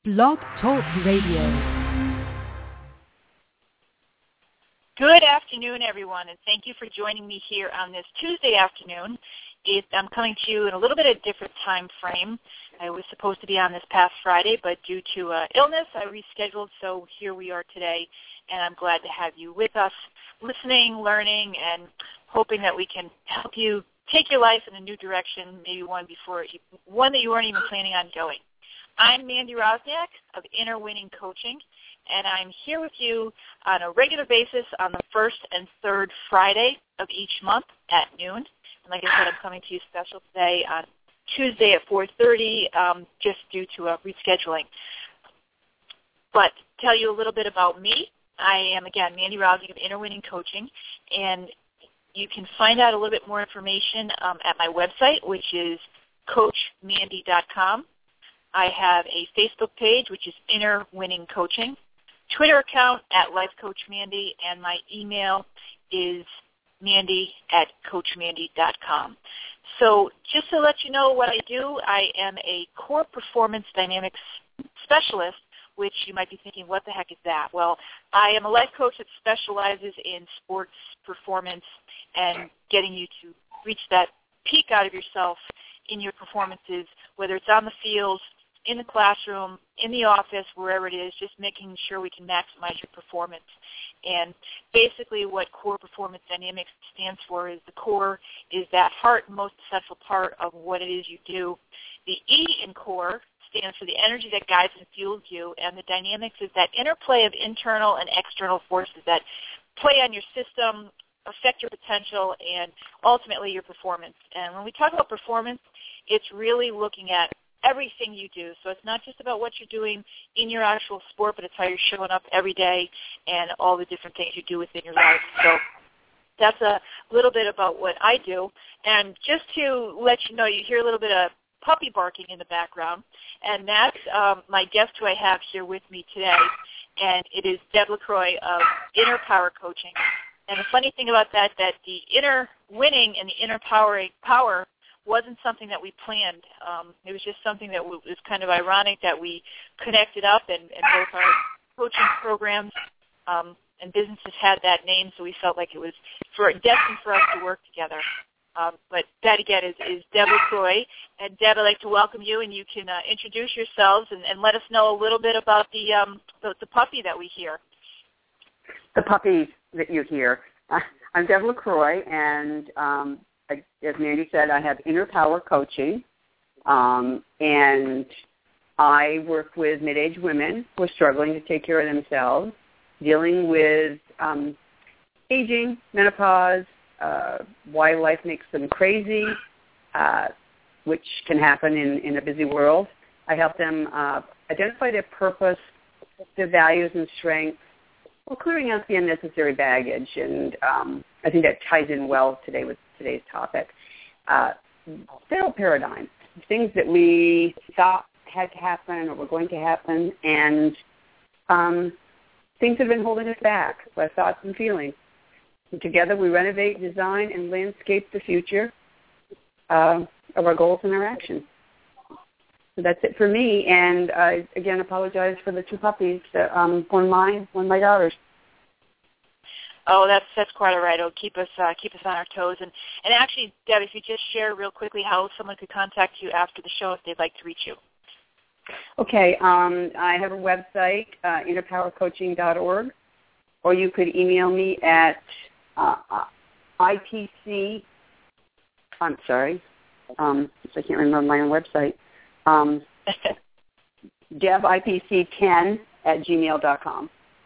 Blog Talk Radio. Good afternoon, everyone, and thank you for joining me here on this Tuesday afternoon. I'm coming to you in a little bit of a different time frame. I was supposed to be on this past Friday, but due to illness, I rescheduled, so here we are today, and I'm glad to have you with us, listening, learning, and hoping that we can help you take your life in a new direction, maybe one that you weren't even planning on going. I'm Mandy Rosniak of Inner Winning Coaching, and I'm here with you on a regular basis on the first and third Friday of each month at noon. And like I said, I'm coming to you special today on Tuesday at 4:30, just due to rescheduling. But to tell you a little bit about me, I am, again, Mandy Rosniak of Inner Winning Coaching, and you can find out a little bit more information at my website, which is coachmandy.com. I have a Facebook page, which is Inner Winning Coaching, Twitter account at LifeCoachMandy, and my email is mandy@coachmandy.com. So just to let you know what I do, I am a core performance dynamics specialist, which you might be thinking, what the heck is that? Well, I am a life coach that specializes in sports performance and getting you to reach that peak out of yourself in your performances, whether it's on the field, in the classroom, in the office, wherever it is, just making sure we can maximize your performance. And basically what core performance dynamics stands for is the core is that heart and most essential part of what it is you do. The E in core stands for the energy that guides and fuels you, and the dynamics is that interplay of internal and external forces that play on your system, affect your potential, and ultimately your performance. And when we talk about performance, it's really looking at everything you do. So it's not just about what you're doing in your actual sport, but it's how you're showing up every day and all the different things you do within your life. So that's a little bit about what I do. And just to let you know, you hear a little bit of puppy barking in the background, and that's my guest who I have here with me today, and it is Deb LaCroix of Inner Power Coaching. And the funny thing about that the inner winning and the inner power wasn't something that we planned. It was just something that was kind of ironic that we connected up, and both our coaching programs and businesses had that name, so we felt like it was destined for us to work together. But that, again, is Deb LaCroix. And Deb, I'd like to welcome you, and you can introduce yourselves and let us know a little bit about the puppy that we hear. The puppy that you hear. I'm Deb LaCroix, and as Mandy said, I have Inner Power Coaching, and I work with mid-age women who are struggling to take care of themselves, dealing with aging, menopause, why life makes them crazy, which can happen in a busy world. I help them identify their purpose, their values and strengths, while clearing out the unnecessary baggage, and I think that ties in well today with today's topic. Fatal paradigms, things that we thought had to happen or were going to happen, and things that have been holding us back by thoughts and feelings. And together we renovate, design, and landscape the future of our goals and our actions. So that's it for me, and I, again, apologize for the two puppies, one mine, one my daughter's. Oh, that's quite all right. It'll keep us on our toes. And actually, Deb, if you just share real quickly how someone could contact you after the show if they'd like to reach you. Okay. I have a website, innerpowercoaching.org, or you could email me at IPC. I'm sorry. I can't remember my own website. DebIPC10@gmail.com.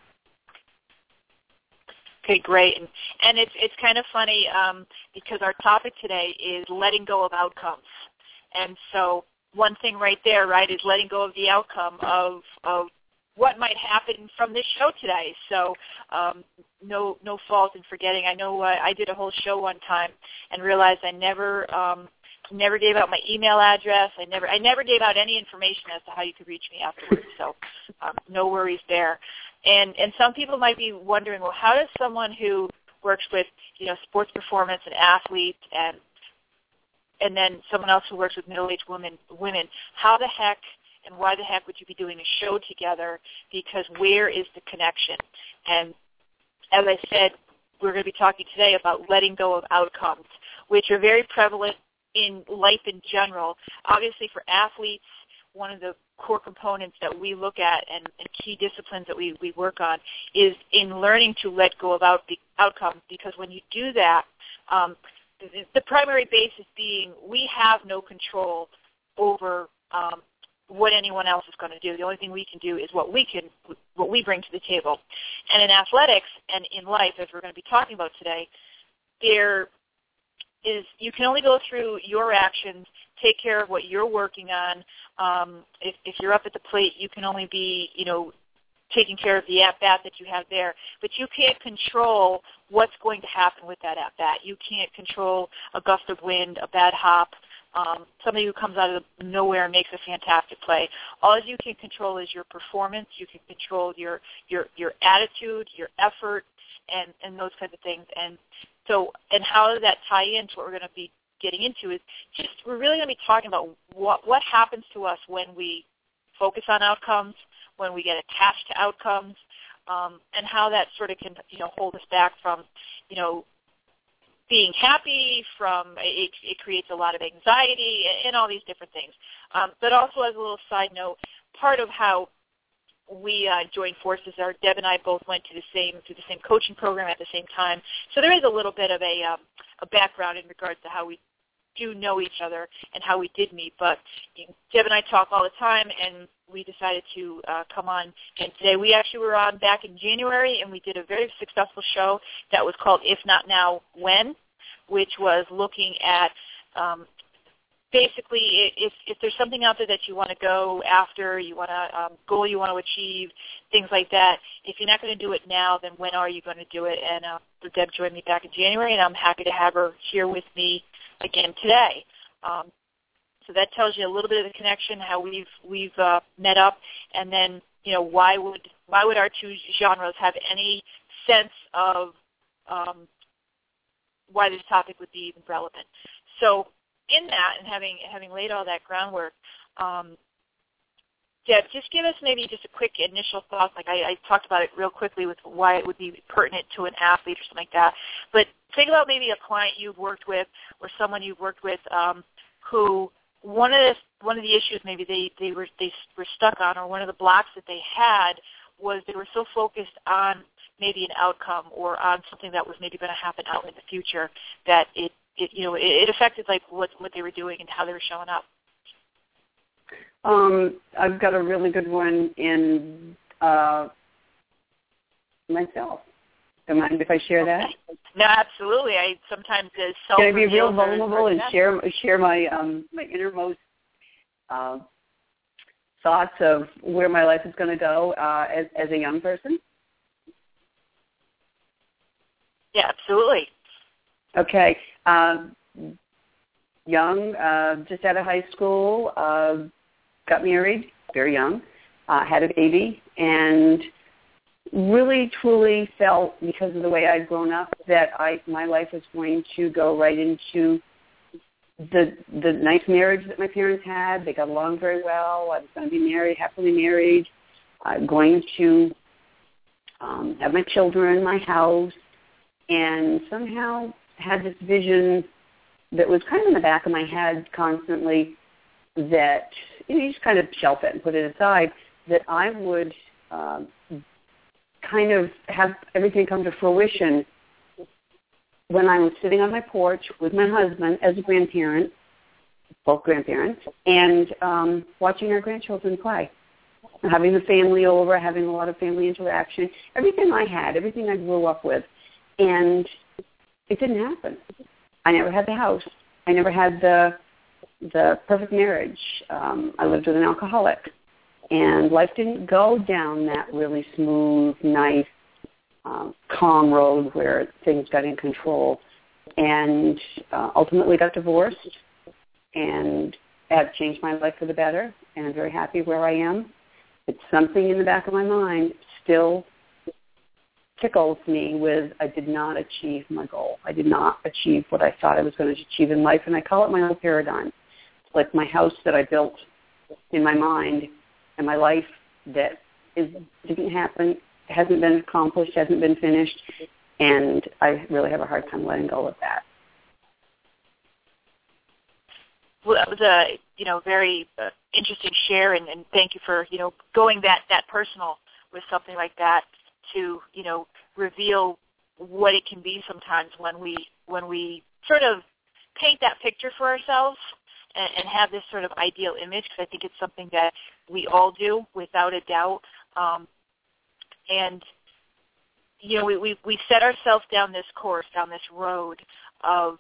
Okay, great. And it's kind of funny because our topic today is letting go of outcomes. And so one thing right there, right, is letting go of the outcome of what might happen from this show today. So no fault in forgetting. I know I did a whole show one time and realized I never gave out my email address. I never gave out any information as to how you could reach me afterwards. So no worries there. And some people might be wondering, well, how does someone who works with sports performance and athletes and then someone else who works with middle-aged women, how the heck and why the heck would you be doing a show together, because where is the connection? And as I said, we're going to be talking today about letting go of outcomes, which are very prevalent in life in general. Obviously for athletes, one of the core components that we look at and key disciplines that we work on is in learning to let go of outcomes, because when you do that, the primary basis being we have no control over what anyone else is going to do. The only thing we can do is what we bring to the table. And in athletics and in life, as we're going to be talking about today, you can only go through your actions, take care of what you're working on. If you're up at the plate, you can only be, taking care of the at-bat that you have there. But you can't control what's going to happen with that at-bat. You can't control a gust of wind, a bad hop, somebody who comes out of nowhere and makes a fantastic play. All you can control is your performance. You can control your attitude, your effort, and those kinds of things. And how does that tie into what we're going to be getting into is just we're really going to be talking about what happens to us when we focus on outcomes, when we get attached to outcomes, and how that sort of can hold us back from being happy. From it creates a lot of anxiety and all these different things. But also, as a little side note, part of how we joined forces, Deb and I both went to the same coaching program at the same time. So there is a little bit of a background in regards to how we do know each other and how we did meet. But Deb and I talk all the time, and we decided to come on. And today we actually were on back in January, and we did a very successful show that was called If Not Now, When, which was looking at basically, if there's something out there that you want to go after, you want to goal you want to achieve, things like that, if you're not going to do it now, then when are you going to do it? And so Deb joined me back in January, and I'm happy to have her here with me again today. So that tells you a little bit of the connection, how we've met up, and then why would our two genres have any sense of why this topic would be even relevant? So in that, and having laid all that groundwork, Deb, just give us maybe just a quick initial thought. Like I talked about it real quickly with why it would be pertinent to an athlete or something like that. But think about maybe a client you've worked with or someone you've worked with who one of the issues maybe they were stuck on, or one of the blocks that they had, was they were so focused on maybe an outcome or on something that was maybe going to happen out in the future that it affected like what they were doing and how they were showing up. I've got a really good one in myself. Don't mind if I share that? No, absolutely. I sometimes can I be real vulnerable and share my my innermost thoughts of where my life is going to go as a young person? Yeah, absolutely. Okay. Young, just out of high school, got married very young, had a baby, and really, truly felt, because of the way I'd grown up, that my life was going to go right into the nice marriage that my parents had. They got along very well. I was going to be married, happily married, going to have my children, my house, and somehow had this vision that was kind of in the back of my head constantly that you just kind of shelf it and put it aside, that I would kind of have everything come to fruition when I was sitting on my porch with my husband as a grandparent, both grandparents, and watching our grandchildren play, having the family over, having a lot of family interaction, everything I had, everything I grew up with. And it didn't happen. I never had the house. I never had the perfect marriage. I lived with an alcoholic. And life didn't go down that really smooth, nice, calm road where things got in control. And ultimately got divorced and have changed my life for the better. And I'm very happy where I am. It's something in the back of my mind still tickles me with I did not achieve my goal. I did not achieve what I thought I was going to achieve in life, and I call it my own paradigm. It's like my house that I built in my mind and my life that didn't happen, hasn't been accomplished, hasn't been finished, and I really have a hard time letting go of that. Well, that was a very interesting share, and thank you for going that personal with something like that to reveal what it can be sometimes when we sort of paint that picture for ourselves and have this sort of ideal image, because I think it's something that we all do without a doubt. And we set ourselves down this course, down this road of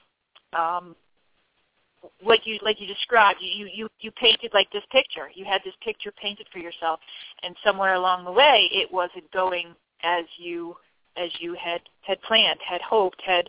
like you described. You painted like this picture. You had this picture painted for yourself, and somewhere along the way, it wasn't going as you had planned, had hoped, had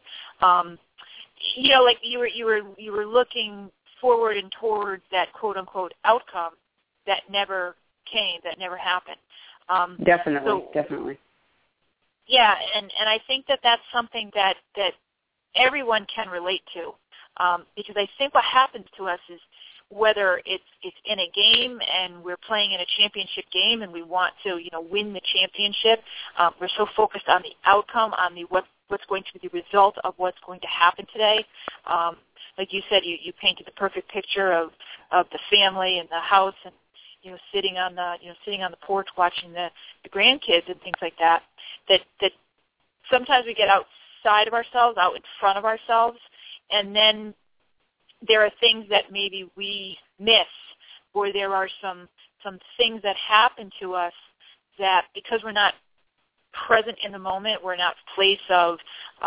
like you were looking forward and towards that quote unquote outcome that never came, that never happened. Definitely. Yeah, and I think that's something that everyone can relate to, because I think what happens to us is whether it's in a game and we're playing in a championship game and we want to win the championship, we're so focused on the outcome, on what's going to be the result of what's going to happen today. Like you said, you painted the perfect picture of the family and the house and sitting on the porch watching the grandkids and things like that. That sometimes we get outside of ourselves, out in front of ourselves, and then there are things that maybe we miss, or there are some things that happen to us that because we're not present in the moment, we're not place of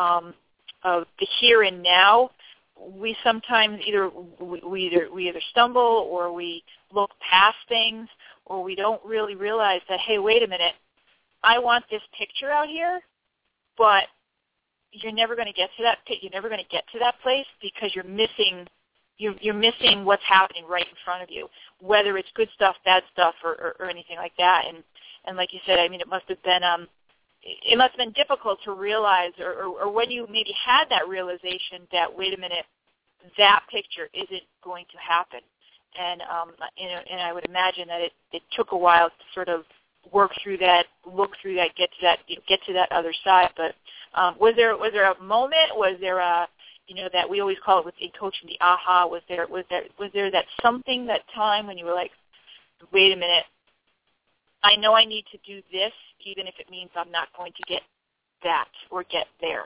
the here and now. We sometimes we either stumble or we look past things, or we don't really realize that, hey, wait a minute, I want this picture out here, but you're never going to get to that. You're never going to get to that place because you're missing what's happening right in front of you, whether it's good stuff, bad stuff, or anything like that. And like you said, I mean, it must have been difficult to realize, or when you maybe had that realization that, wait a minute, that picture isn't going to happen. And I would imagine that it took a while to sort of work through that, look through that, get to that other side. But was there a moment? Was there a that we always call it in coaching the aha? Was there that something, that time when you were like, wait a minute, I know I need to do this, even if it means I'm not going to get that or get there?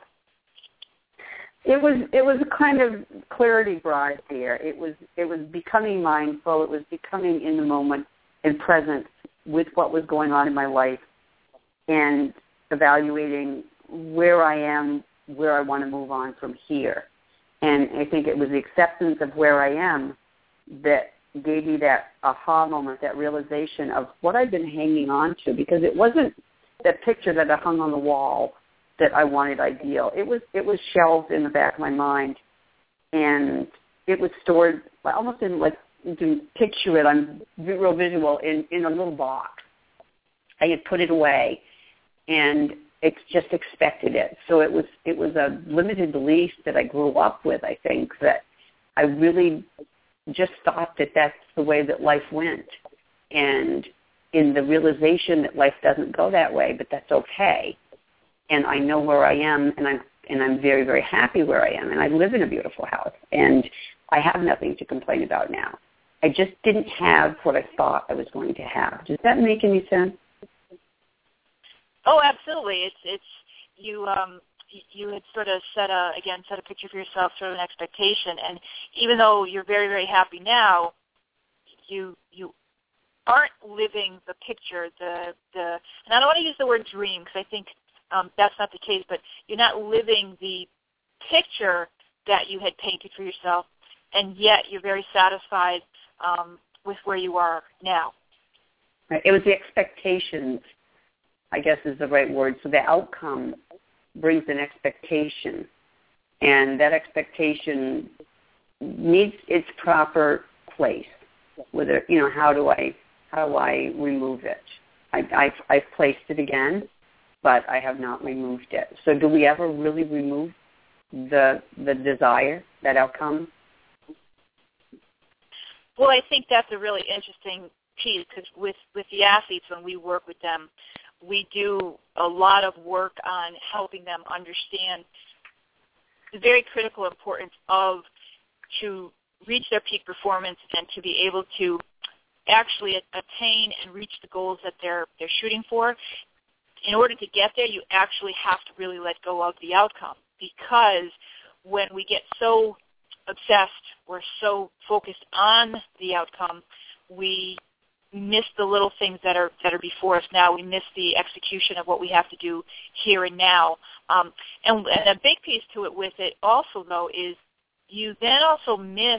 It was a kind of clarity brought there. It was becoming mindful. It was becoming in the moment and present with what was going on in my life, and evaluating where I am, where I want to move on from here. And I think it was the acceptance of where I am that gave me that aha moment, that realization of what I've been hanging on to, because it wasn't that picture that I hung on the wall that I wanted ideal. It was shelved in the back of my mind, and it was stored almost in, like, you can picture it, I'm real visual, in a little box. I had put it away, and it's just expected it. So it was a limited belief that I grew up with, I think, that I really just thought that that's the way that life went. And in the realization that life doesn't go that way, but that's okay. And I know where I am, and I'm very, very happy where I am, and I live in a beautiful house, and I have nothing to complain about now. I just didn't have what I thought I was going to have. Does that make any sense? Oh, absolutely. It's you had sort of set a picture for yourself, sort of an expectation, and even though you're very, very happy now, you aren't living the picture, and I don't want to use the word dream because I think that's not the case, but you're not living the picture that you had painted for yourself, and yet you're very satisfied with where you are now. Right. It was the expectations, I guess is the right word. So the outcome brings an expectation, and that expectation needs its proper place. Whether, how do I remove it? I've placed it again, but I have not removed it. So do we ever really remove the desire, that outcome? Well, I think that's a really interesting piece because with the athletes, when we work with them, we do a lot of work on helping them understand the very critical importance of to reach their peak performance and to be able to actually attain and reach the goals that they're shooting for. In order to get there, you actually have to really let go of the outcome, because when we get so obsessed, we're so focused on the outcome, we miss the little things that are before us now. We miss the execution of what we have to do here and now. And a big piece to it with it also, though, is you then also miss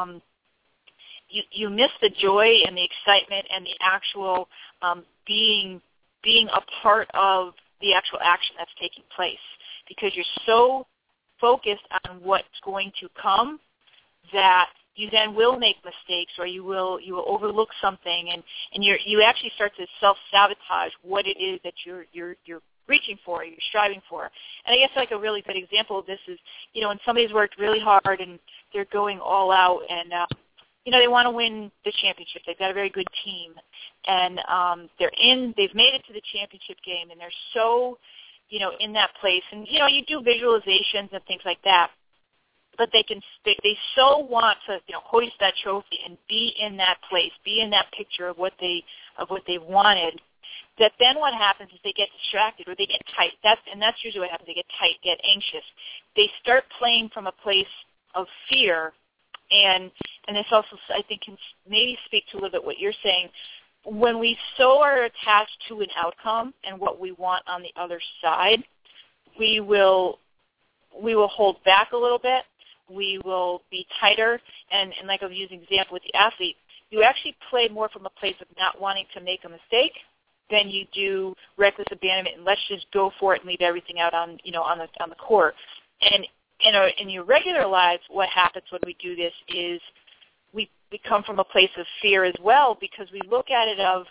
you miss the joy and the excitement and the actual being a part of the actual action that's taking place, because you're so focused on what's going to come that you then will make mistakes, or you will overlook something, and you actually start to self-sabotage what it is that you're reaching for, you're striving for. And I guess like a really good example of this is, when somebody's worked really hard and they're going all out, and they want to win the championship. They've got a very good team, and they've made it to the championship game, and they're so, in that place. And you do visualizations and things like that, but they so want to hoist that trophy and be in that place, be in that picture of what they wanted, that then what happens is they get distracted or they get tight. That's usually what happens. They get tight, get anxious. They start playing from a place of fear, and this also, I think, can maybe speak to a little bit what you're saying. When we so are attached to an outcome and what we want on the other side, we will hold back a little bit. We will be tighter, and like I was using the example with the athlete, you actually play more from a place of not wanting to make a mistake than you do reckless abandonment and let's just go for it and leave everything out on the court. And in your regular lives, what happens when we do this is we come from a place of fear as well, because we look at it of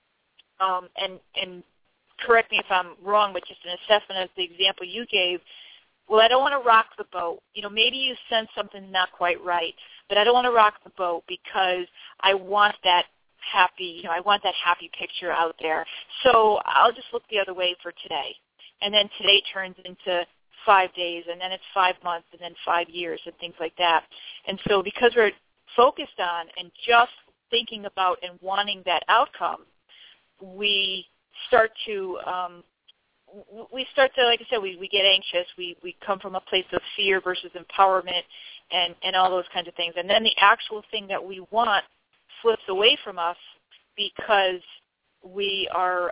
and correct me if I'm wrong, but just an assessment of the example you gave. Well, I don't want to rock the boat. Maybe you sense something not quite right, but I don't want to rock the boat because I want that happy, I want that happy picture out there. So I'll just look the other way for today. And then today turns into 5 days, and then it's 5 months, and then 5 years, and things like that. And so because we're focused on and just thinking about and wanting that outcome, we start to like I said, we get anxious. We come from a place of fear versus empowerment and all those kinds of things. And then the actual thing that we want slips away from us because we're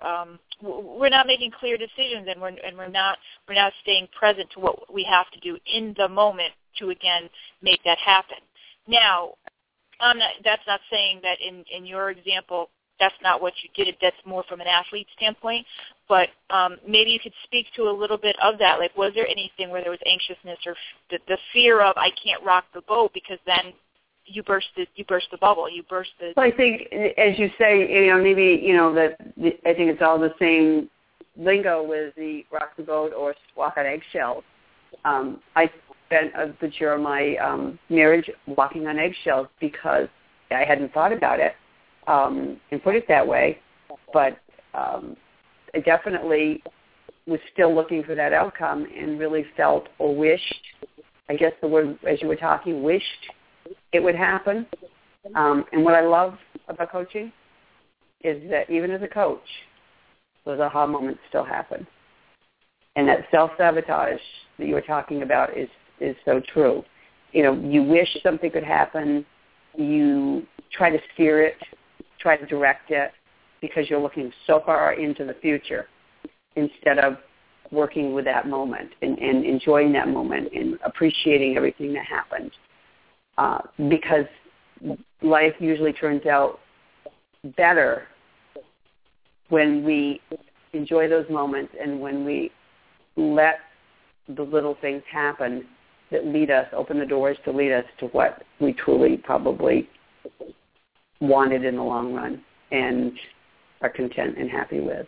not making clear decisions, and we're not staying present to what we have to do in the moment to again make that happen. Now, that's not saying that in your example that's not what you did. That's more from an athlete standpoint. But maybe you could speak to a little bit of that. Like, was there anything where there was anxiousness or the fear of I can't rock the boat, because then you burst the bubble. You burst the. Well, I think, as you say, maybe that I think it's all the same lingo with the rock the boat or walk on eggshells. I spent a good year of my marriage walking on eggshells because I hadn't thought about it and put it that way, but I definitely was still looking for that outcome and really felt or wished, I guess the word, as you were talking, wished it would happen. And what I love about coaching is that even as a coach, those aha moments still happen. And that self-sabotage that you were talking about is so true. You wish something could happen. You try to steer it, try to direct it, because you're looking so far into the future instead of working with that moment and enjoying that moment and appreciating everything that happened. Because life usually turns out better when we enjoy those moments and when we let the little things happen that open the doors to lead us to what we truly probably wanted in the long run and are content and happy with.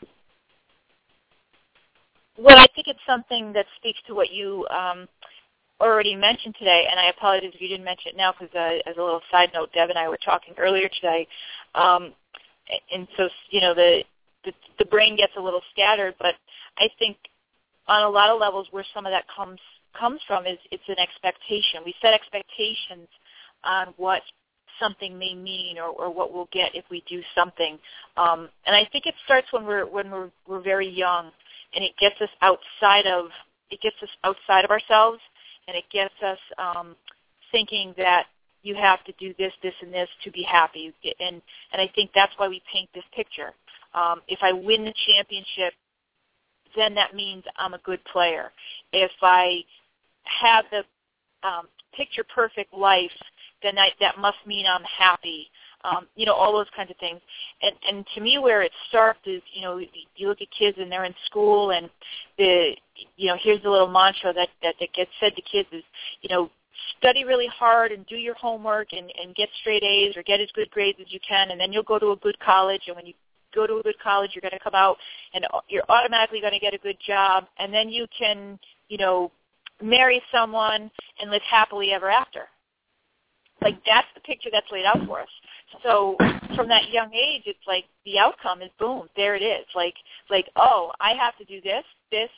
Well, I think it's something that speaks to what you already mentioned today, and I apologize if you didn't mention it now because as a little side note, Deb and I were talking earlier today, and so, the brain gets a little scattered, but I think on a lot of levels where some of that comes from is it's an expectation. We set expectations on what something may mean or what we'll get if we do something. And I think it starts when we're very young, and it gets us outside of ourselves, and it gets us thinking that you have to do this, this, and this to be happy. And I think that's why we paint this picture. If I win the championship, then that means I'm a good player. If I have the picture-perfect life, then that must mean I'm happy. All those kinds of things. And to me, where it starts is, you look at kids and they're in school, and here's the little mantra that gets said to kids is, study really hard and do your homework and get straight A's or get as good grades as you can, and then you'll go to a good college. And when you go to a good college, you're going to come out and you're automatically going to get a good job, and then you can, marry someone and live happily ever after. Like, that's the picture that's laid out for us. So from that young age, it's like the outcome is boom, there it is. Like, oh, I have to do this,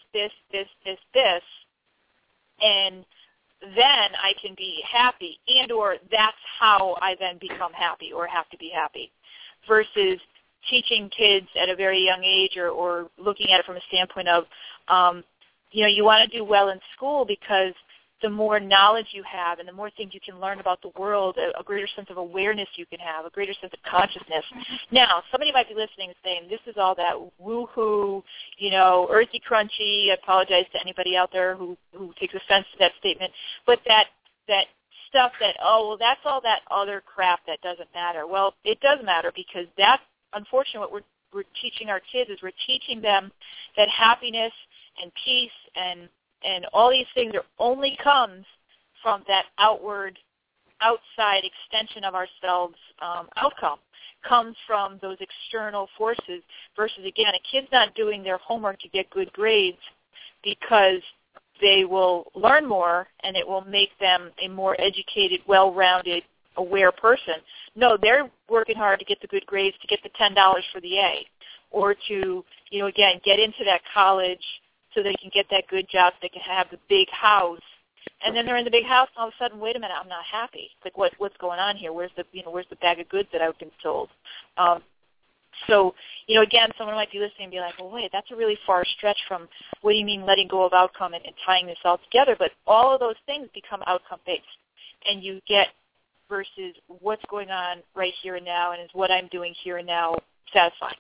and then I can be happy, and or that's how I then become happy or have to be happy, versus teaching kids at a very young age or looking at it from a standpoint of, you want to do well in school because the more knowledge you have and the more things you can learn about the world, a greater sense of awareness you can have, a greater sense of consciousness. Now, somebody might be listening and saying, this is all that woo-hoo, earthy crunchy. I apologize to anybody out there who takes offense to that statement. But that stuff that, that's all that other crap that doesn't matter. Well, it does matter, because that's unfortunately what we're teaching our kids is we're teaching them that happiness and peace and all these things only comes from that outside extension of ourselves outcome, comes from those external forces, versus, again, a kid's not doing their homework to get good grades because they will learn more and it will make them a more educated, well-rounded, aware person. No, they're working hard to get the good grades, to get the $10 for the A, or to, again, get into that college so they can get that good job, so they can have the big house. And then they're in the big house, and all of a sudden, wait a minute, I'm not happy. Like, what's going on here? Where's the bag of goods that I've been sold? So, again, someone might be listening and be like, well, wait, that's a really far stretch from what do you mean letting go of outcome and tying this all together? But all of those things become outcome-based, and you get versus what's going on right here and now, and is what I'm doing here and now satisfying?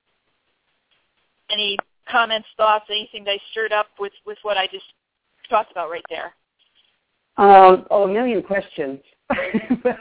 Any comments, thoughts, anything that I stirred up with what I just talked about right there? A million questions. but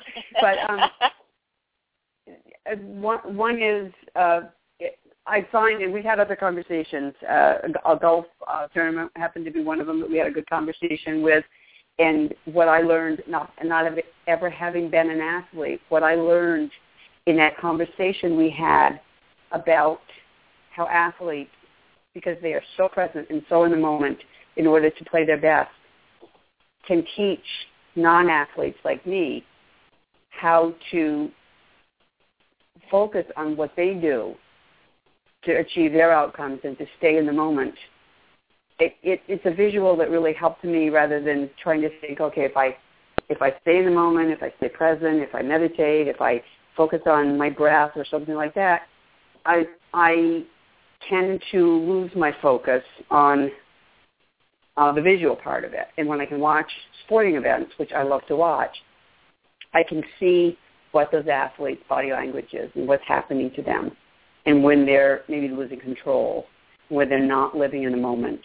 one is, I find, and we've had other conversations, a golf tournament happened to be one of them that we had a good conversation with, and what I learned, not ever having been an athlete, what I learned in that conversation we had about how athletes, because they are so present and so in the moment in order to play their best, can teach non-athletes like me how to focus on what they do to achieve their outcomes and to stay in the moment. It's a visual that really helped me, rather than trying to think, okay, if I stay in the moment, if I stay present, if I meditate, if I focus on my breath or something like that, I tend to lose my focus on the visual part of it. And when I can watch sporting events, which I love to watch, I can see what those athletes' body language is and what's happening to them, and when they're maybe losing control, when they're not living in the moment.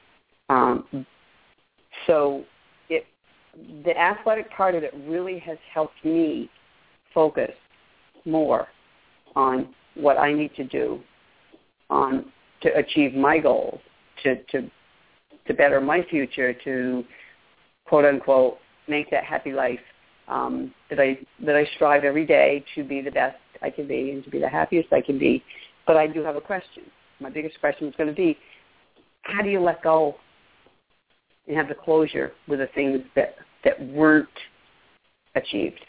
So the athletic part of it really has helped me focus more on what I need to do to achieve my goals, to better my future, to quote unquote make that happy life that I strive every day to be the best I can be and to be the happiest I can be. But I do have a question. My biggest question is going to be, how do you let go? and have the closure with the things that weren't achieved,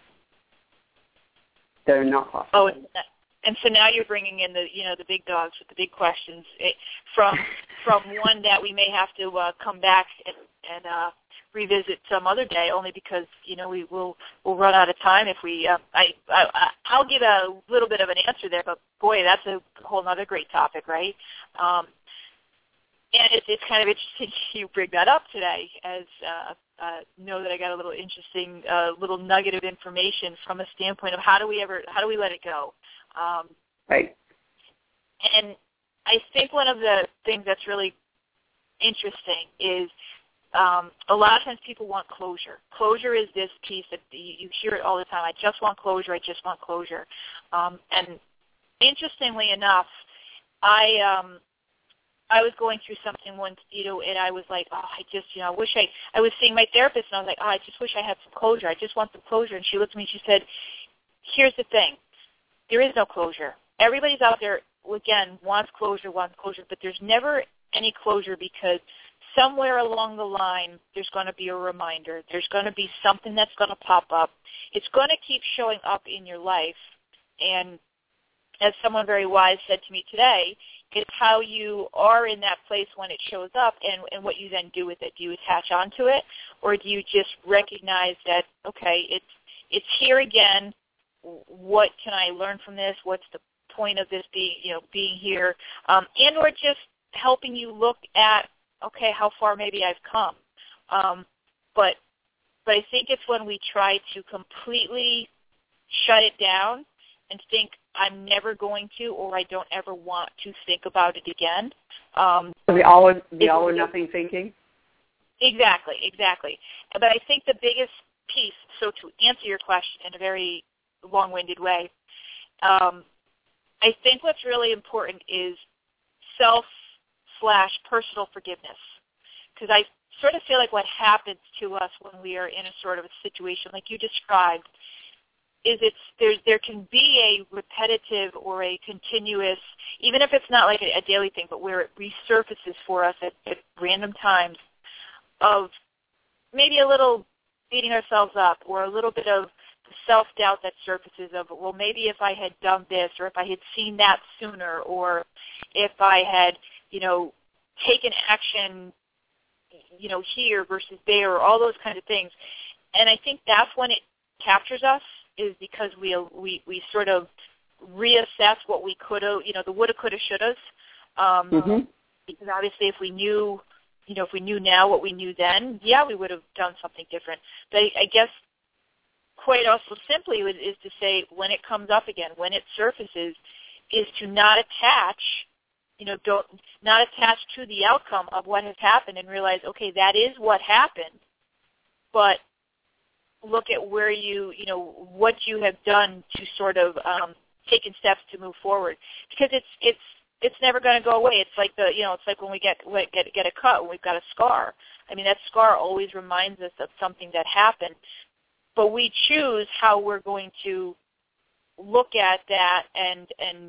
that are not possible. Oh, and so now you're bringing in the big dogs with the big questions from one that we may have to come back and revisit some other day, only because we'll run out of time if we. I'll give a little bit of an answer there, but boy, that's a whole other great topic, right? And it's kind of interesting you bring that up today, as know that I got a little interesting little nugget of information from a standpoint of how do we let it go. Right. And I think one of the things that's really interesting is a lot of times people want closure. Closure is this piece that you hear it all the time. I just want closure. I just want closure. And interestingly enough, I was going through something once, and I was like, I wish I was seeing my therapist, and I was like, I just wish I had some closure. I just want some closure. And she looked at me and she said, here's the thing. There is no closure. Everybody's out there, again, wants closure, but there's never any closure because somewhere along the line there's going to be a reminder. There's going to be something that's going to pop up. It's going to keep showing up in your life. And as someone very wise said to me today, it's how you are in that place when it shows up and what you then do with it. Do you attach onto it, or do you just recognize that, okay, it's here again. What can I learn from this? What's the point of this being here? And or just helping you look at, okay, how far maybe I've come. But I think it's when we try to completely shut it down and think I'm never going to, or I don't ever want to think about it again. The all or nothing thinking? Exactly. But I think the biggest piece, so to answer your question in a very long-winded way, I think what's really important is self/personal forgiveness. Because I sort of feel like what happens to us when we are in a sort of a situation like you described is there can be a repetitive or a continuous, even if it's not like a daily thing, but where it resurfaces for us at random times of maybe a little beating ourselves up or a little bit of self-doubt that surfaces of, well, maybe if I had done this or if I had seen that sooner or if I had, taken action, here versus there or all those kinds of things. And I think that's when it captures us, is because we sort of reassess what we could have, the woulda, coulda, shouldas. Because obviously if we knew now what we knew then, we would have done something different. But I guess quite also simply is to say when it comes up again, when it surfaces, is to not attach, not attach to the outcome of what has happened and realize, okay, that is what happened, but look at where what you have done to sort of taken steps to move forward, because it's never going to go away. It's like it's like when we get a cut, when we've got a scar. I mean, that scar always reminds us of something that happened, but we choose how we're going to look at that and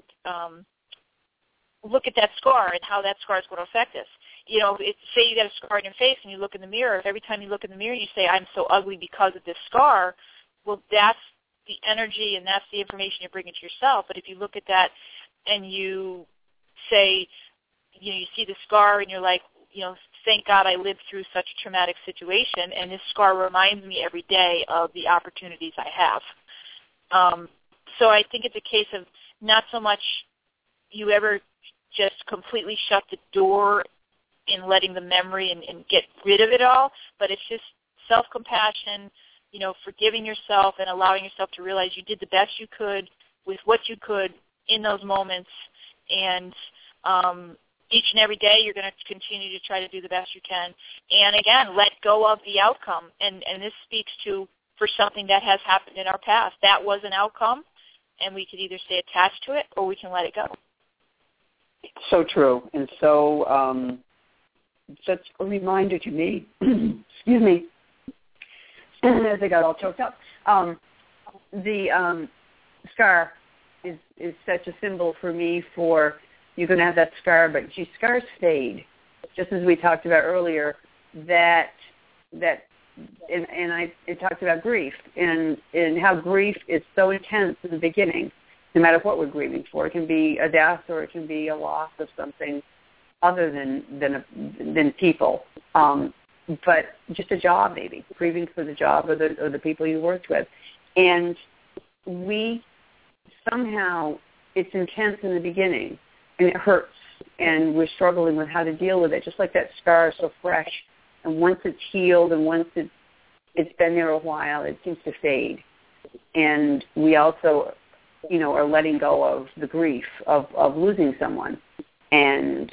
look at that scar and how that scar is going to affect us. Say you got a scar on your face and you look in the mirror. If every time you look in the mirror you say, I'm so ugly because of this scar, well, that's the energy and that's the information you're bringing to yourself. But if you look at that and you say, you see the scar and you're like, thank God I lived through such a traumatic situation, and this scar reminds me every day of the opportunities I have. So I think it's a case of not so much you ever just completely shut the door in letting the memory and get rid of it all, but it's just self-compassion, forgiving yourself and allowing yourself to realize you did the best you could with what you could in those moments, and each and every day you're going to continue to try to do the best you can. And again, let go of the outcome. And this speaks to, for something that has happened in our past, that was an outcome, and we could either stay attached to it or we can let it go. So true. And so such a reminder to me, excuse me, as I got all choked up, the scar is such a symbol for me for, you're going to have that scar, but scars fade. Just as we talked about earlier, that and I talked about grief and how grief is so intense in the beginning, no matter what we're grieving for. It can be a death or it can be a loss of something other than people. But just a job, maybe grieving for the job or the people you worked with, and we somehow it's intense in the beginning and it hurts, and we're struggling with how to deal with it. Just like that scar is so fresh, and once it's healed and once it's been there a while, it seems to fade. And we also, are letting go of the grief of losing someone, and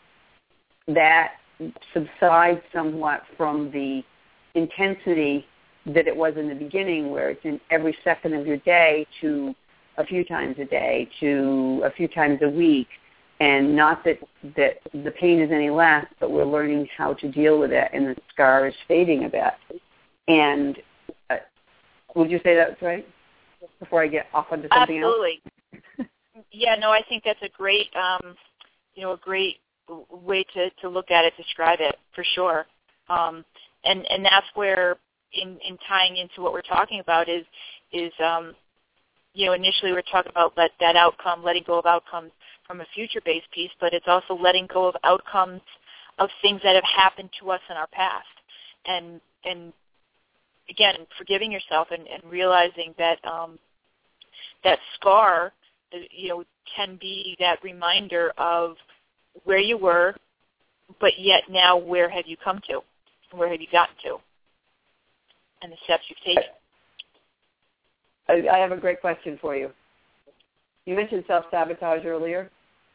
that subsides somewhat from the intensity that it was in the beginning, where it's in every second of your day to a few times a day to a few times a week. And not that the pain is any less, but we're learning how to deal with it, and the scar is fading a bit. And would you say that's right? Before I get off onto something Absolutely. else? Yeah, no, I think that's a great, a great way to look at it, describe it, for sure. And that's where, in tying into what we're talking about, is initially we're talking about that outcome, letting go of outcomes from a future-based piece, but it's also letting go of outcomes of things that have happened to us in our past. And again, forgiving yourself and realizing that that scar, can be that reminder of where you were, but yet now where have you come to? Where have you gotten to? And the steps you've taken. I have a great question for you. You mentioned self-sabotage earlier.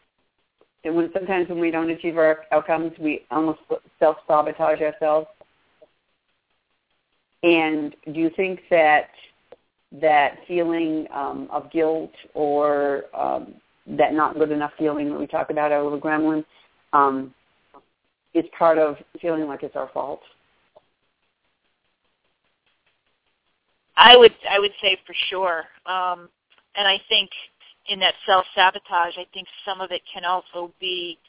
And sometimes when we don't achieve our outcomes, we almost self-sabotage ourselves. And do you think that feeling of guilt or that not good enough feeling that we talk about, our little gremlin, is part of feeling like it's our fault? I would say for sure. And I think in that self-sabotage, I think some of it can also be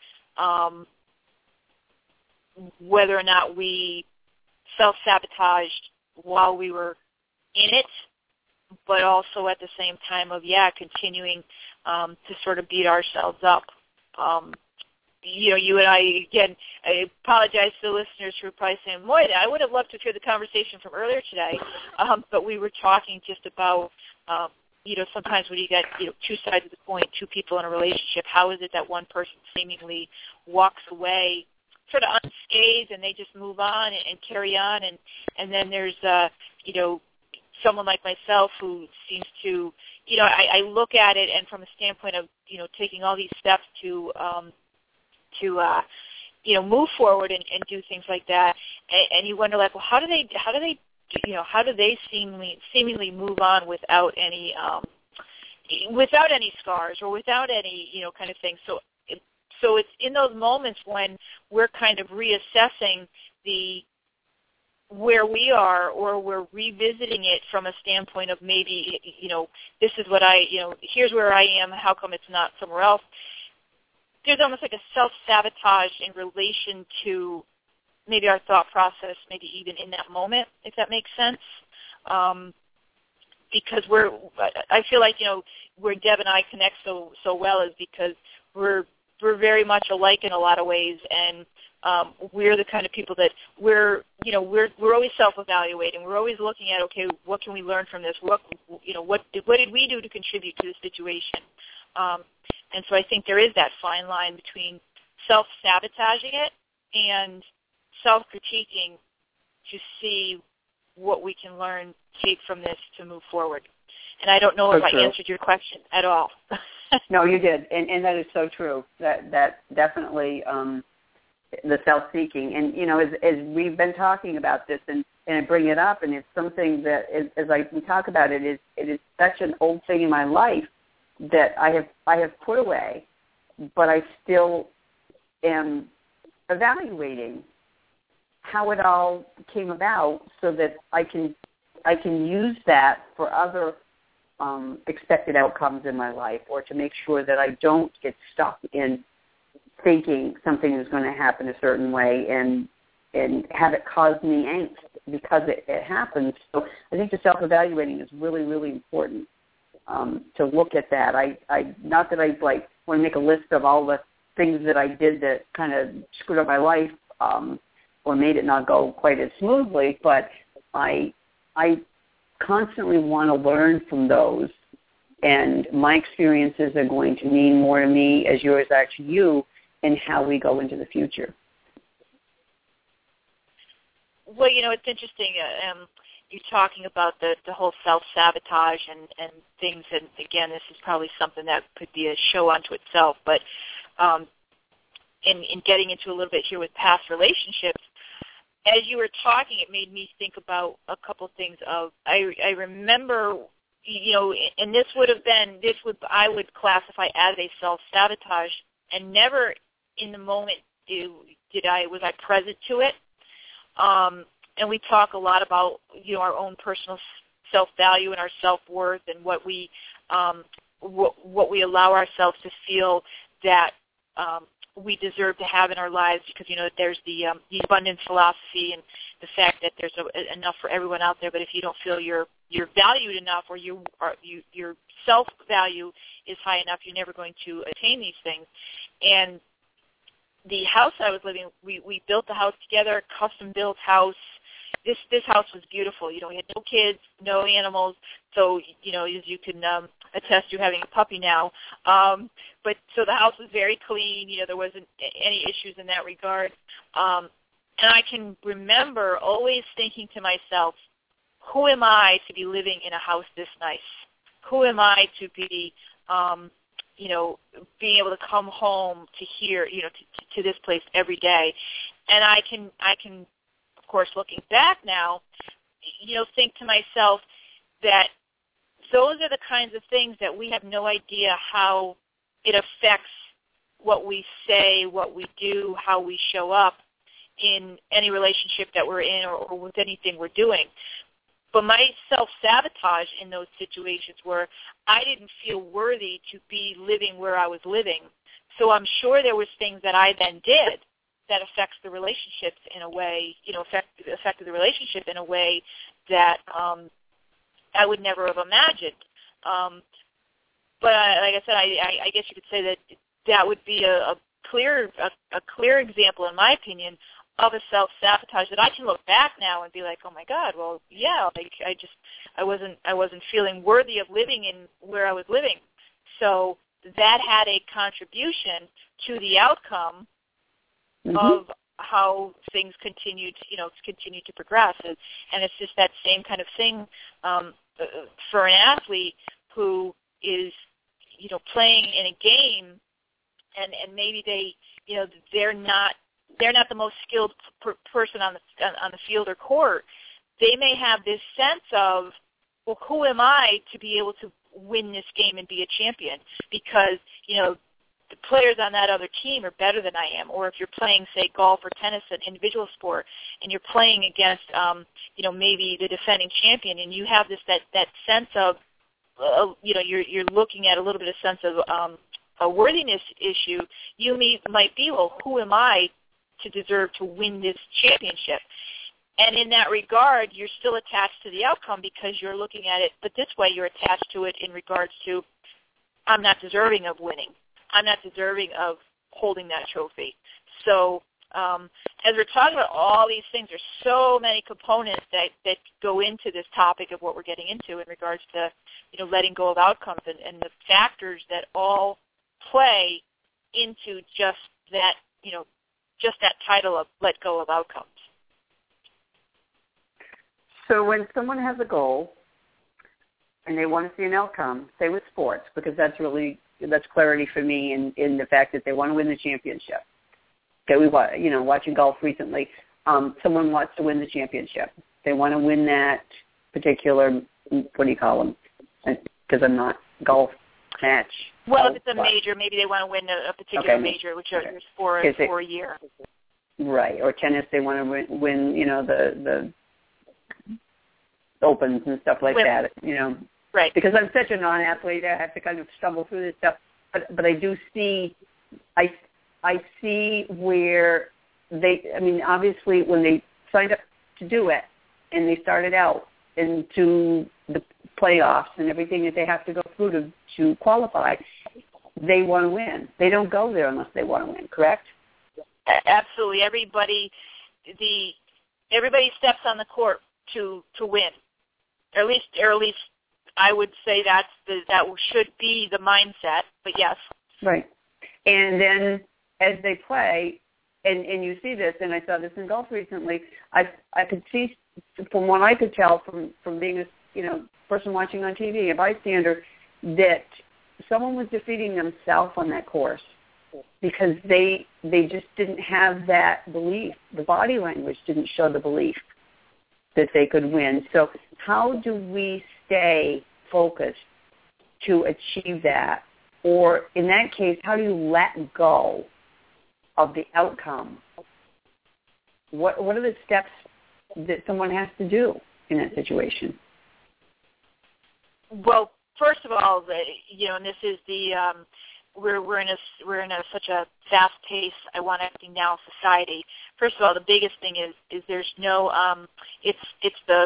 whether or not we self-sabotaged while we were in it, but also at the same time of, continuing to sort of beat ourselves up. You and I, again, I apologize to the listeners who are probably saying, boy, I would have loved to hear the conversation from earlier today, but we were talking just about, sometimes when you get, two sides of the coin, two people in a relationship, how is it that one person seemingly walks away sort of unscathed and they just move on and carry on, and then there's, someone like myself who seems to, I look at it and from a standpoint of, taking all these steps to move forward and do things like that, and you wonder, like, well, how do they seemingly move on without any scars or without any kind of thing. So it's in those moments when we're kind of reassessing where we are, or we're revisiting it from a standpoint of maybe, this is what here's where I am, how come it's not somewhere else? There's almost like a self-sabotage in relation to maybe our thought process, maybe even in that moment, if that makes sense. Because I feel like, where Deb and I connect so well is because we're very much alike in a lot of ways, and we're the kind of people that we're always self-evaluating. We're always looking at, okay, what can we learn from this? What did we do to contribute to the situation? And so I think there is that fine line between self-sabotaging it and self-critiquing to see what we can learn, take from this to move forward. And I don't know if I answered your question at all. No, you did, and that is so true. That definitely the self-seeking, and as we've been talking about this, and I bring it up, and it's something that as we talk about it is such an old thing in my life that I have put away, but I still am evaluating how it all came about so that I can use that for other expected outcomes in my life, or to make sure that I don't get stuck in thinking something is going to happen a certain way and have it cause me angst because it happens. So I think the self-evaluating is really, really important to look at that. I not that I want to make a list of all the things that I did that kind of screwed up my life or made it not go quite as smoothly, but I constantly want to learn from those, and my experiences are going to mean more to me as yours are to you in how we go into the future. Well, it's interesting. You're talking about the whole self-sabotage and things, and again, this is probably something that could be a show unto itself, but in getting into a little bit here with past relationships, as you were talking, it made me think about a couple things. I remember, and I would classify as a self-sabotage, and never in the moment was I present to it. And we talk a lot about our own personal self-value and our self-worth and what we allow ourselves to feel that we deserve to have in our lives, because there's the abundance philosophy and the fact that there's enough for everyone out there. But if you don't feel you're valued enough, or your self-value is high enough, you're never going to attain these things. And the house I was living, we built the house together, custom built house. This house was beautiful. We had no kids, no animals. So, as you can attest to having a puppy now. But so the house was very clean. There wasn't any issues in that regard. And I can remember always thinking to myself, who am I to be living in a house this nice? Who am I to be, being able to come home to here, to this place every day? And I can, of course, looking back now, think to myself that those are the kinds of things that we have no idea how it affects what we say, what we do, how we show up in any relationship that we're in or with anything we're doing. But my self-sabotage in those situations were I didn't feel worthy to be living where I was living. So I'm sure there was things that I then did that affects the relationships in a way, affected the relationship in a way that I would never have imagined. But like I said, I guess you could say that would be a clear example, in my opinion, of a self-sabotage that I can look back now and be like, oh my God, well, yeah, I wasn't feeling worthy of living in where I was living. So that had a contribution to the outcome of how things continued to progress. And it's just that same kind of thing for an athlete who is, playing in a game and maybe they're not the most skilled person on the field or court. They may have this sense of, well, who am I to be able to win this game and be a champion? Because, the players on that other team are better than I am. Or if you're playing, say, golf or tennis, an individual sport, and you're playing against, maybe the defending champion, and you have that sense of, you're looking at a little bit of sense of a worthiness issue. You might be, well, who am I to deserve to win this championship? And in that regard, you're still attached to the outcome because you're looking at it, but this way you're attached to it in regards to, I'm not deserving of winning. I'm not deserving of holding that trophy. So as we're talking about all these things, there's so many components that go into this topic of what we're getting into in regards to, letting go of outcomes and the factors that all play into just that, just that title of let go of outcomes. So when someone has a goal and they want to see an outcome, say with sports, because that's clarity for me in the fact that they want to win the championship. Okay, watching golf recently, someone wants to win the championship. They want to win that particular, what do you call them? Because I'm not golf match. Well, if it's a major, maybe they want to win a particular major, which is for a year. Right, or tennis, they want to win the opens and stuff like that, Right. Because I'm such a non-athlete, I have to kind of stumble through this stuff. But I do see, I see where obviously when they signed up to do it and they started out into the playoffs and everything that they have to go through to qualify, they want to win. They don't go there unless they want to win, correct? Absolutely. Everybody steps on the court to win. Or at least I would say that should be the mindset, but yes. Right. And then as they play, and you see this, and I saw this in golf recently, I could see, from what I could tell from being a person watching on TV, a bystander, that someone was defeating themselves on that course because they just didn't have that belief. The body language didn't show the belief that they could win. So how do we stay focused to achieve that? Or in that case, how do you let go of the outcome? What are the steps that someone has to do in that situation? Well, first of all, and this is the we're in such a fast-paced, I want everything now society. First of all, the biggest thing is there's no it's the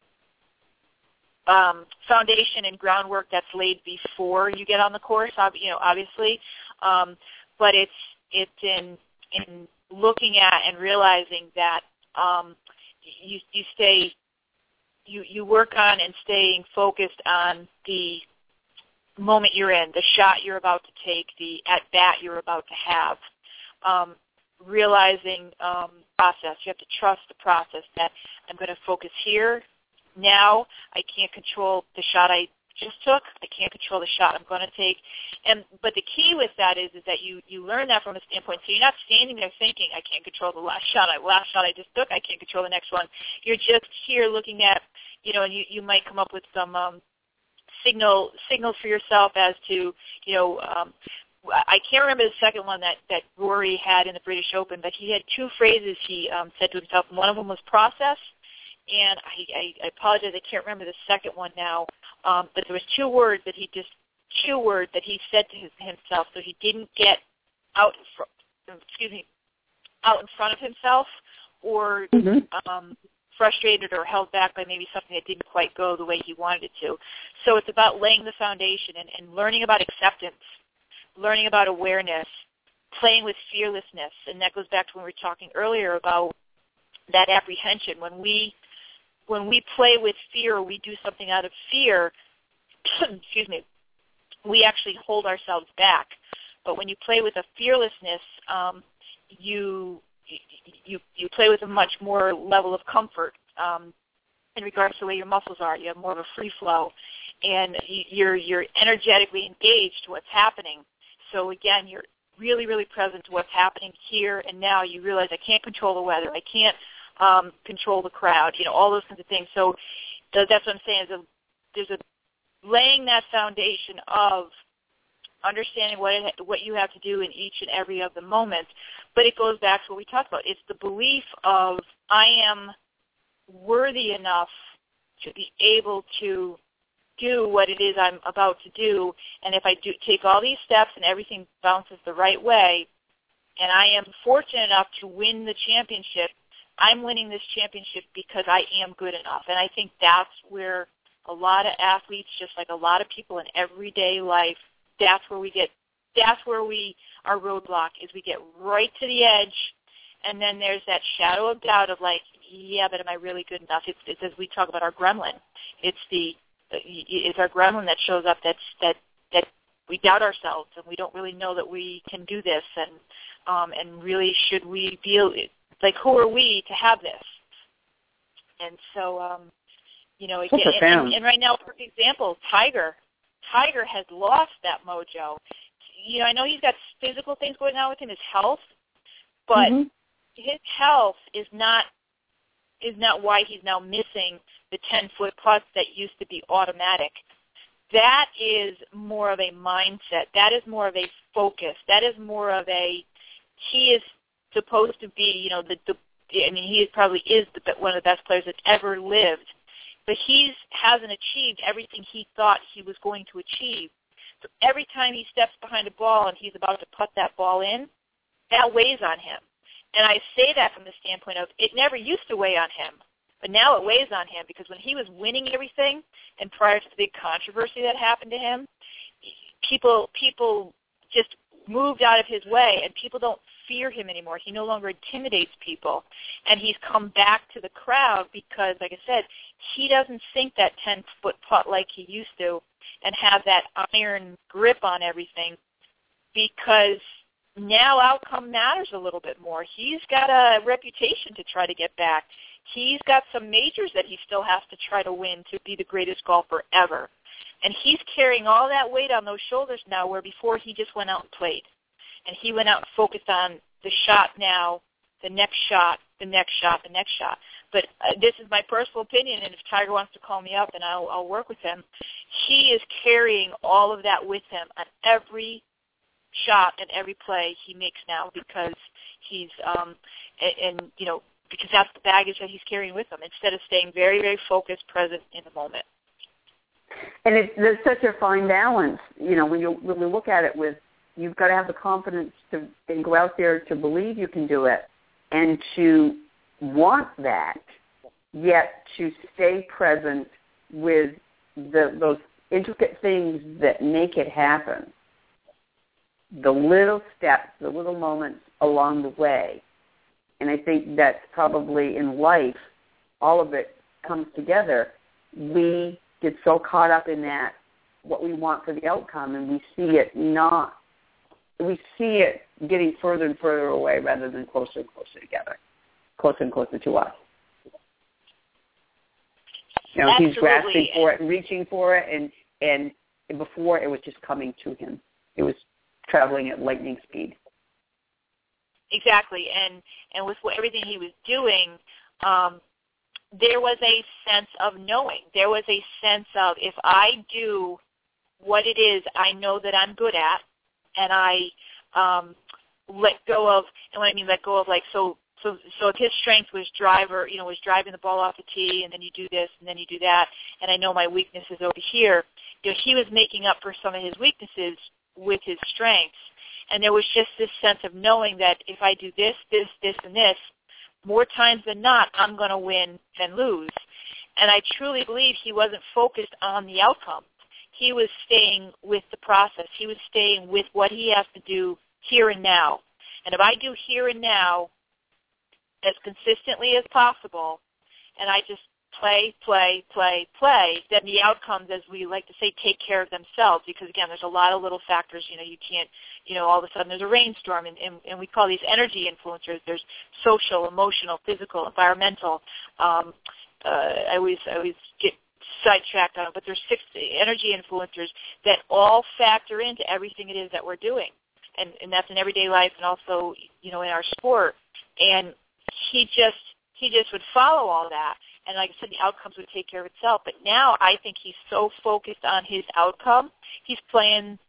foundation and groundwork that's laid before you get on the course, obviously, but it's in looking at and realizing that you work on and staying focused on the moment you're in, the shot you're about to take, the at-bat you're about to have, realizing process. You have to trust the process that I'm going to focus here. Now I can't control the shot I just took. I can't control the shot I'm going to take. But the key with that is that you learn that from a standpoint. So you're not standing there thinking, I can't control the last shot I just took. I can't control the next one. You're just here looking at, and you might come up with some signals for yourself as to, I can't remember the second one that Rory had in the British Open, but he had two phrases he said to himself. One of them was process, and I apologize, I can't remember the second one now, but there was two words that he said to himself, so he didn't get out in front of himself or frustrated or held back by maybe something that didn't quite go the way he wanted it to. So it's about laying the foundation and learning about acceptance, learning about awareness, playing with fearlessness, and that goes back to when we were talking earlier about that apprehension. When we play with fear or we do something out of fear, we actually hold ourselves back. But when you play with a fearlessness, you play with a much more level of comfort in regards to the way your muscles are. You have more of a free flow, and you're energetically engaged to what's happening. So again, you're really, really present to what's happening here and now. You realize I can't control the weather. I can't control the crowd. All those kinds of things. So that's what I'm saying. There's a laying that foundation of understanding what you have to do in each and every of the moments. But it goes back to what we talked about. It's the belief of I am worthy enough to be able to do what it is I'm about to do. And if I do take all these steps and everything bounces the right way, and I am fortunate enough to win the championship, I'm winning this championship because I am good enough. And I think that's where a lot of athletes, just like a lot of people in everyday life, that's where our roadblock is. We get right to the edge, and then there's that shadow of doubt of like, yeah, but am I really good enough? It's as we talk about our gremlin. It's our gremlin that shows up that we doubt ourselves and we don't really know that we can do this, and really should we be like, who are we to have this? And so again, and right now, for example, Tiger has lost that mojo. I know he's got physical things going on with him, his health, but his health is not why he's now missing the 10-foot putts that used to be automatic. That is more of a mindset. That is more of a focus. That is more of he is supposed to be, he probably is one of the best players that's ever lived. But he hasn't achieved everything he thought he was going to achieve. So every time he steps behind a ball and he's about to put that ball in, that weighs on him. And I say that from the standpoint of it never used to weigh on him, but now it weighs on him because when he was winning everything and prior to the big controversy that happened to him, people just moved out of his way, and people don't fear him anymore. He no longer intimidates people, and he's come back to the crowd because, like I said, he doesn't sink that 10-foot putt like he used to and have that iron grip on everything because now outcome matters a little bit more. He's got a reputation to try to get back. He's got some majors that he still has to try to win to be the greatest golfer ever. And he's carrying all that weight on those shoulders now where before he just went out and played. And he went out and focused on the shot now, the next shot, the next shot, the next shot. But this is my personal opinion, and if Tiger wants to call me up and I'll work with him, he is carrying all of that with him on every shot and every play he makes now because he's, because that's the baggage that he's carrying with him instead of staying very, very focused, present in the moment. And there's such a fine balance, when you really look at it with, you've got to have the confidence to and go out there to believe you can do it and to want that, yet to stay present with those intricate things that make it happen. The little steps, the little moments along the way. And I think that's probably in life, all of it comes together. We get so caught up in that, what we want for the outcome, and we see it getting further and further away rather than closer and closer together, closer and closer to us. He's grasping for it and reaching for it, and before it was just coming to him. It was traveling at lightning speed. Exactly, and with everything he was doing, there was a sense of knowing. There was a sense of if I do what it is I know that I'm good at, and I let go of, and when I mean let go of, like, so if his strength was was driving the ball off the tee, and then you do this, and then you do that, and I know my weakness is over here, he was making up for some of his weaknesses with his strengths. And there was just this sense of knowing that if I do this, this, this, and this, more times than not, I'm going to win than lose. And I truly believe he wasn't focused on the outcome. He was staying with the process. He was staying with what he has to do here and now. And if I do here and now as consistently as possible, and I just play, then the outcomes, as we like to say, take care of themselves. Because, again, there's a lot of little factors. You can't, all of a sudden there's a rainstorm, and we call these energy influencers. There's social, emotional, physical, environmental. I always get sidetracked on it, but there's 6 energy influencers that all factor into everything it is that we're doing. And that's in everyday life and also, in our sport. And he just would follow all that. And like I said, the outcomes would take care of itself. But now I think he's so focused on his outcome, he's playing.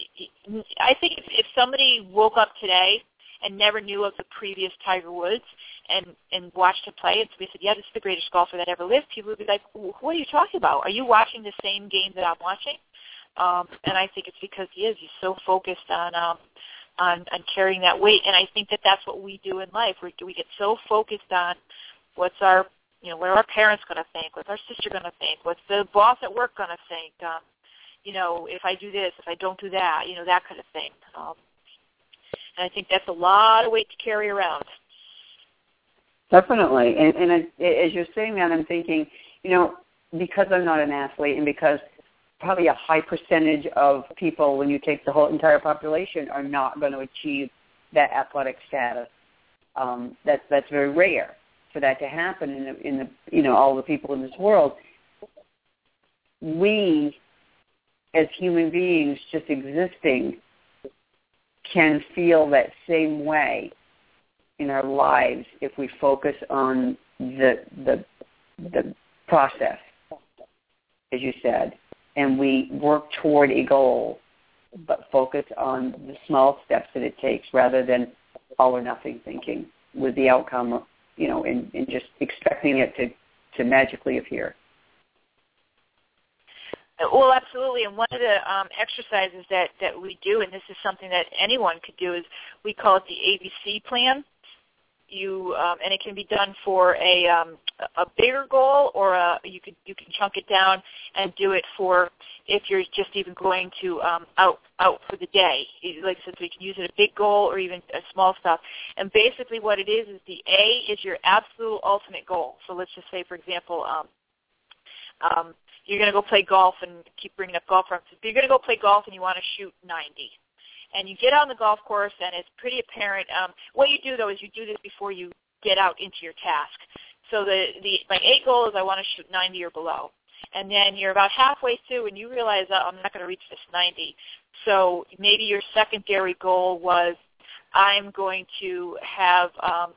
I think if somebody woke up today and never knew of the previous Tiger Woods and watched him play, and somebody said, yeah, this is the greatest golfer that ever lived, people would be like, what are you talking about? Are you watching the same game that I'm watching? And I think it's because he is. He's so focused on carrying that weight. And I think that that's what we do in life. We get so focused on what's our what are our parents going to think? What's our sister going to think? What's the boss at work going to think? If I do this, if I don't do that, that kind of thing. And I think that's a lot of weight to carry around. Definitely. And as you're saying that, I'm thinking, because I'm not an athlete and because probably a high percentage of people, when you take the whole entire population, are not going to achieve that athletic status. That's very rare for that to happen in the all the people in this world. We, as human beings, just existing, can feel that same way in our lives if we focus on the process, as you said, and we work toward a goal, but focus on the small steps that it takes rather than all or nothing thinking with the outcome, and just expecting it to magically appear. Well, absolutely. And one of the exercises that we do, and this is something that anyone could do, is we call it the ABC plan. and it can be done for a bigger goal, or you can chunk it down and do it for if you're just even going to out for the day. Like I said, so you can use it a big goal or even a small stuff. And basically, what it is the A is your absolute ultimate goal. So let's just say, for example, you're going to go play golf, and keep bringing up golf references. You're going to go play golf and you want to shoot 90. And you get on the golf course, and it's pretty apparent. What you do, though, is you do this before you get out into your task. So my A goal is I want to shoot 90 or below. And then you're about halfway through, and you realize, I'm not going to reach this 90. So maybe your secondary goal was I'm not going to have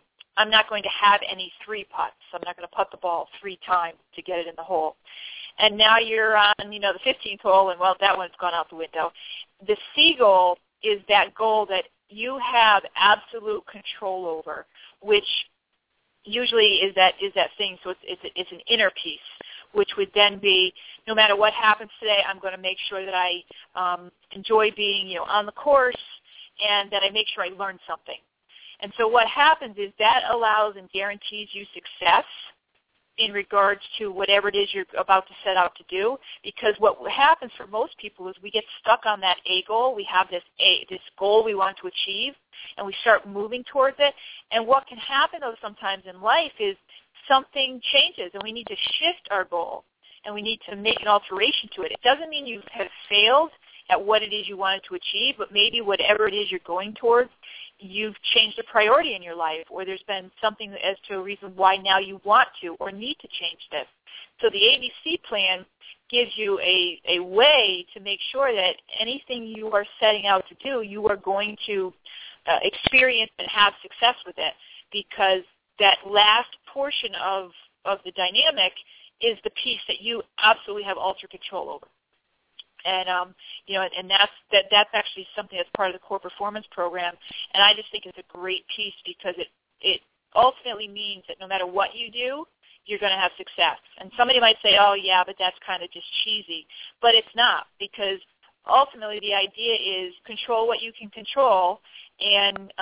any 3 putts. I'm not going to putt the ball 3 times to get it in the hole. And now you're on, the 15th hole, and, well, that one's gone out the window. The C goal is that goal that you have absolute control over, which usually is that thing. So it's an inner peace, which would then be, no matter what happens today, I'm going to make sure that I enjoy being, on the course, and that I make sure I learn something. And so what happens is that allows and guarantees you success in regards to whatever it is you're about to set out to do, because what happens for most people is we get stuck on that A goal. We have this goal we want to achieve, and we start moving towards it. And what can happen, though, sometimes in life is something changes, and we need to shift our goal, and we need to make an alteration to it. It doesn't mean you have failed at what it is you wanted to achieve, but maybe whatever it is you're going towards, you've changed a priority in your life, or there's been something as to a reason why now you want to or need to change this. So the ABC plan gives you a way to make sure that anything you are setting out to do, you are going to experience and have success with it, because that last portion of the dynamic is the piece that you absolutely have ultimate control over. And and that's actually something that's part of the core performance program. And I just think it's a great piece, because it ultimately means that no matter what you do, you're going to have success. And somebody might say, oh yeah, but that's kind of just cheesy. But it's not, because ultimately the idea is control what you can control, and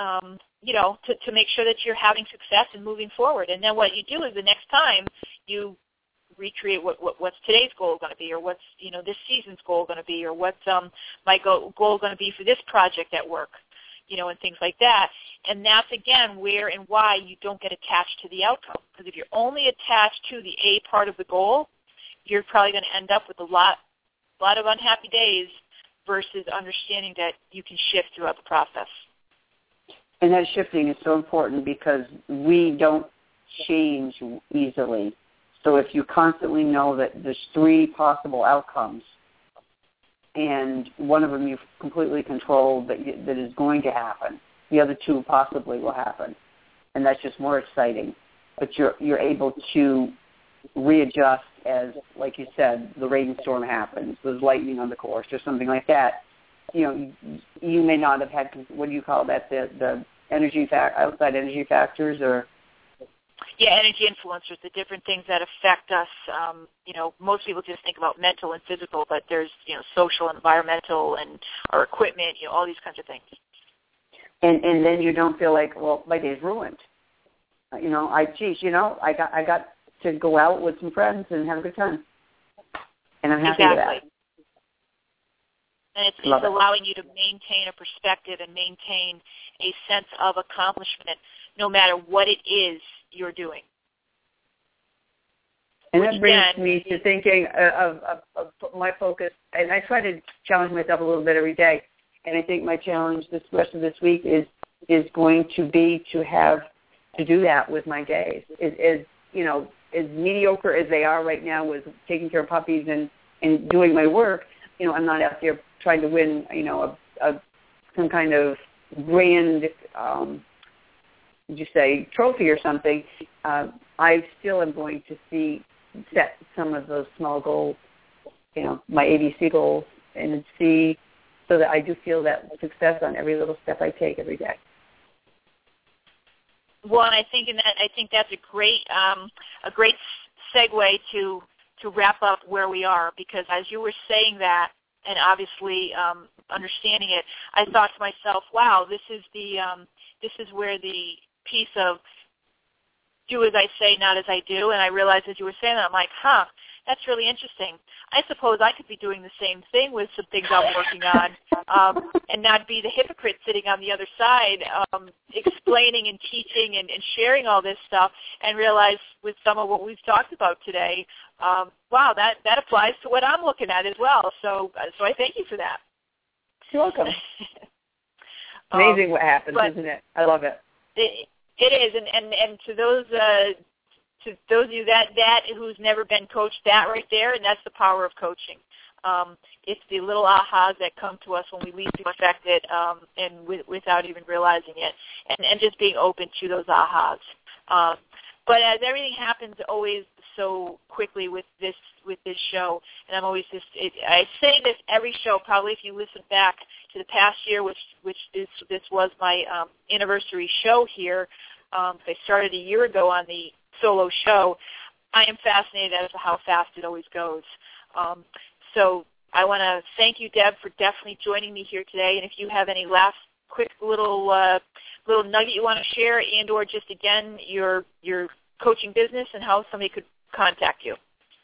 to make sure that you're having success and moving forward. And then what you do is the next time you recreate what's today's goal going to be, or what's this season's goal going to be, or what's my goal going to be for this project at work, and things like that. And that's again where and why you don't get attached to the outcome, because if you're only attached to the A part of the goal, you're probably going to end up with a lot of unhappy days, versus understanding that you can shift throughout the process. And that shifting is so important, because we don't change easily. So if you constantly know that there's 3 possible outcomes, and one of them you've completely controlled that is going to happen, the other 2 possibly will happen, and that's just more exciting. But you're able to readjust as, like you said, the rainstorm happens, there's lightning on the course, or something like that. You may not have had, what do you call that, the outside energy factors, or... Yeah, energy influencers, the different things that affect us. Most people just think about mental and physical, but there's, social and environmental and our equipment, all these kinds of things. And then you don't feel like, well, my day's ruined. I got to go out with some friends and have a good time. And I'm happy with that. And it's allowing you to maintain a perspective and maintain a sense of accomplishment no matter what it is you're doing. And that brings me to thinking of my focus, and I try to challenge myself a little bit every day, and I think my challenge this rest of this week is going to be to do that with my days. As mediocre as they are right now with taking care of puppies and doing my work, I'm not out there trying to win, some kind of grand, trophy or something. I still am going to set some of those small goals, my ABC goals, and see so that I do feel that success on every little step I take every day. Well, and I think that's a great segue to wrap up where we are, because as you were saying that, and obviously understanding it, I thought to myself, wow, this is where the piece of do as I say, not as I do, and I realized as you were saying that, I'm like, that's really interesting. I suppose I could be doing the same thing with some things I'm working on, and not be the hypocrite sitting on the other side, explaining and teaching and sharing all this stuff, and realize with some of what we've talked about today, wow, that applies to what I'm looking at as well. So I thank you for that. You're welcome. Amazing what happens, isn't it? I love it. It is, and to those of you that who's never been coached, that right there, and that's the power of coaching. It's the little ahas that come to us when we least expect it, and without even realizing it, and just being open to those ahas. But as everything happens always so quickly with this show, and I'm always I say this every show. Probably if you listen back to the past year, which this was my anniversary show here. I started a year ago on the solo show. I am fascinated as to how fast it always goes. So I want to thank you, Deb, for definitely joining me here today. And if you have any last quick little nugget you want to share, and or just again your coaching business and how somebody could contact you.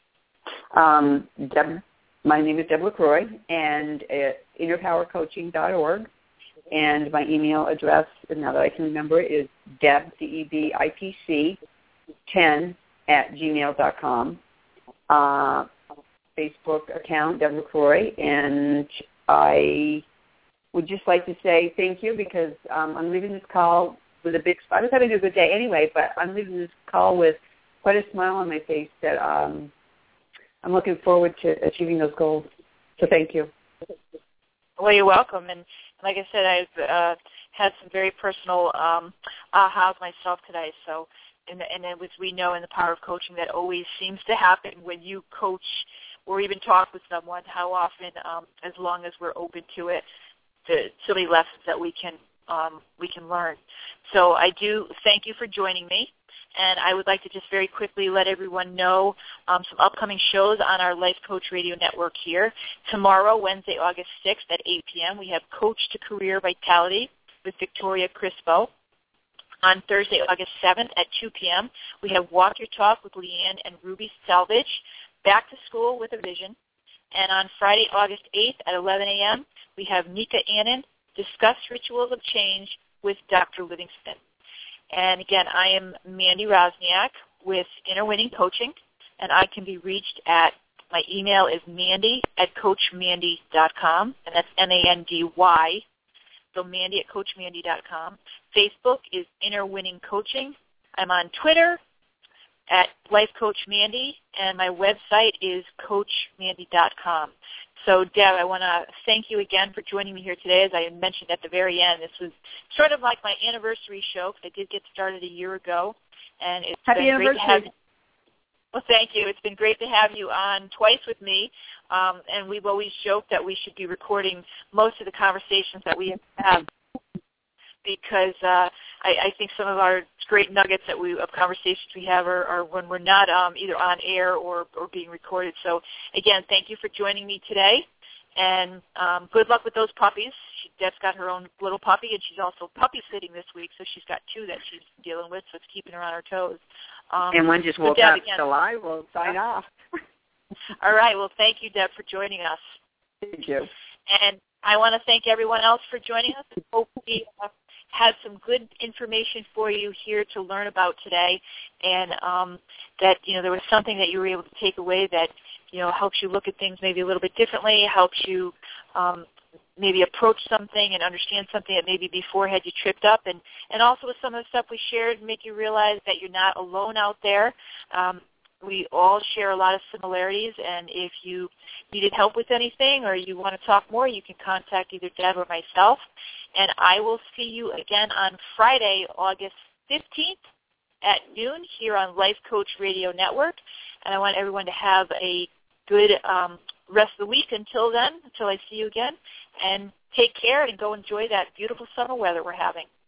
Deb, my name is Deb LaCroix, and innerpowercoaching.org. And my email address, now that I can remember, is Deb, DEBIPC, 10@gmail.com. Facebook account, Deb LaCroix, and I would just like to say thank you because I'm leaving this call with a big smile. I was having a good day anyway, but I'm leaving this call with quite a smile on my face that I'm looking forward to achieving those goals. So thank you. Well, you're welcome. And like I said, I've had some very personal ahas myself today. So, and as we know in the power of coaching, that always seems to happen when you coach or even talk with someone. How often, as long as we're open to it, so many lessons that we can learn. So I do thank you for joining me. And I would like to just very quickly let everyone know some upcoming shows on our Life Coach Radio Network here. Tomorrow, Wednesday, August 6th at 8 p.m., we have Coach to Career Vitality with Victoria Crispo. On Thursday, August 7th at 2 p.m., we have Walk Your Talk with Leanne and Ruby Salvage, Back to School with a Vision. And on Friday, August 8th at 11 a.m., we have Nika Annan, Discuss Rituals of Change with Dr. Livingston. And again, I am Mandy Rosniak with Inner Winning Coaching, and I can be reached at, my email is mandy@coachmandy.com, and that's M-A-N-D-Y, so mandy@coachmandy.com. Facebook is Inner Winning Coaching. I'm on Twitter at Life Coach Mandy, and my website is coachmandy.com. So, Deb, I want to thank you again for joining me here today. As I mentioned at the very end, this was sort of like my anniversary show because I did get started a year ago. And it's Happy been great to have you. Well, thank you. It's been great to have you on twice with me. And we've always joked that we should be recording most of the conversations that we have because I think some of our great nuggets of conversations we have are when we're not either on air or being recorded. So, again, thank you for joining me today, and good luck with those puppies. Deb's got her own little puppy, and she's also puppy sitting this week, so she's got two that she's dealing with, so it's keeping her on her toes. And one just woke up, so I will sign off. All right. Well, thank you, Deb, for joining us. Thank you. And I want to thank everyone else for joining us. I hope we had some good information for you here to learn about today, and that there was something that you were able to take away that helps you look at things maybe a little bit differently, helps you maybe approach something and understand something that maybe before had you tripped up, and also with some of the stuff we shared, make you realize that you're not alone out there. We all share a lot of similarities, and if you needed help with anything or you want to talk more, you can contact either Deb or myself. And I will see you again on Friday, August 15th at noon here on Life Coach Radio Network. And I want everyone to have a good rest of the week until then, until I see you again. And take care and go enjoy that beautiful summer weather we're having.